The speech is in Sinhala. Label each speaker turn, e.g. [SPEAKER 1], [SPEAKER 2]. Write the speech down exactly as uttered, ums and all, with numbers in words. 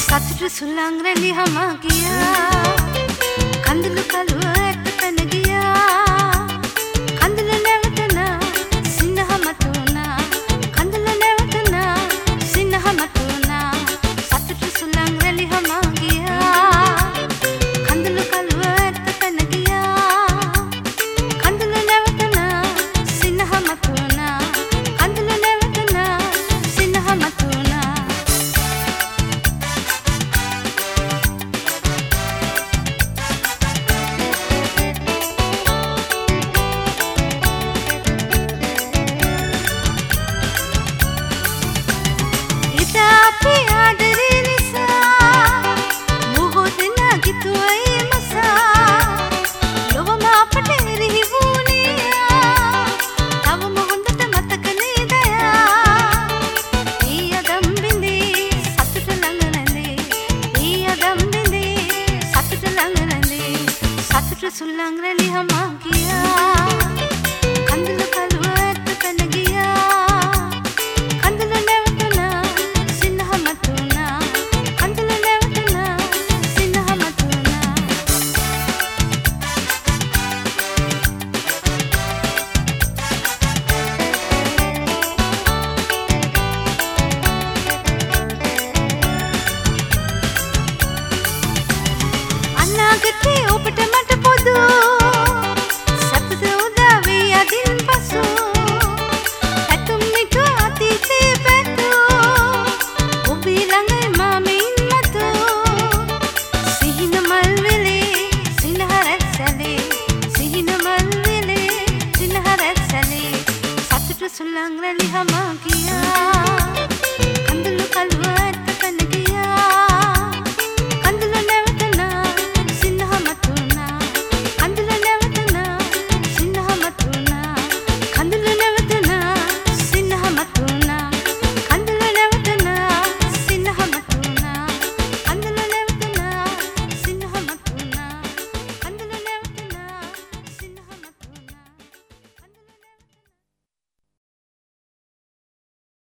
[SPEAKER 1] සතුට සුළං රැලි හම ගියා කඳුළු කළුව ඇත පැන ගියා කඳුළු නැවතුණා සිනහ මතුණා කඳුළු නැවතුණා සිනහ මතුණා සතුට සුළං රැලි හම ගියා කඳුළු කළුව ඇත පැන ගියා කඳුළු නැවතුණා සිනහ මතුණා කඳුළු නැවතුණා සිනහ මතුණා සුළං රැලි හම ගියා කඳුළු කළුව ඇත පැන ගියා කඳුළු නැවතුණා සිනහ මතුණා කඳුළු නැවතුණා සිනහ මතුණා අනාගතේ ඔබට මට පොදු සැපද උදා වේ අදින් පසු ඇතුම් මිතු අතීතේ පැතු ඔබේ ළඟ මාමින් මතු සිහින මල් වෙලේ සිනහ රැස්සලේ සිහින මල් වෙලේ සිනහ රැස්සලේ සතුට සුළං රැලි හම ගියා කඳුළු කළුව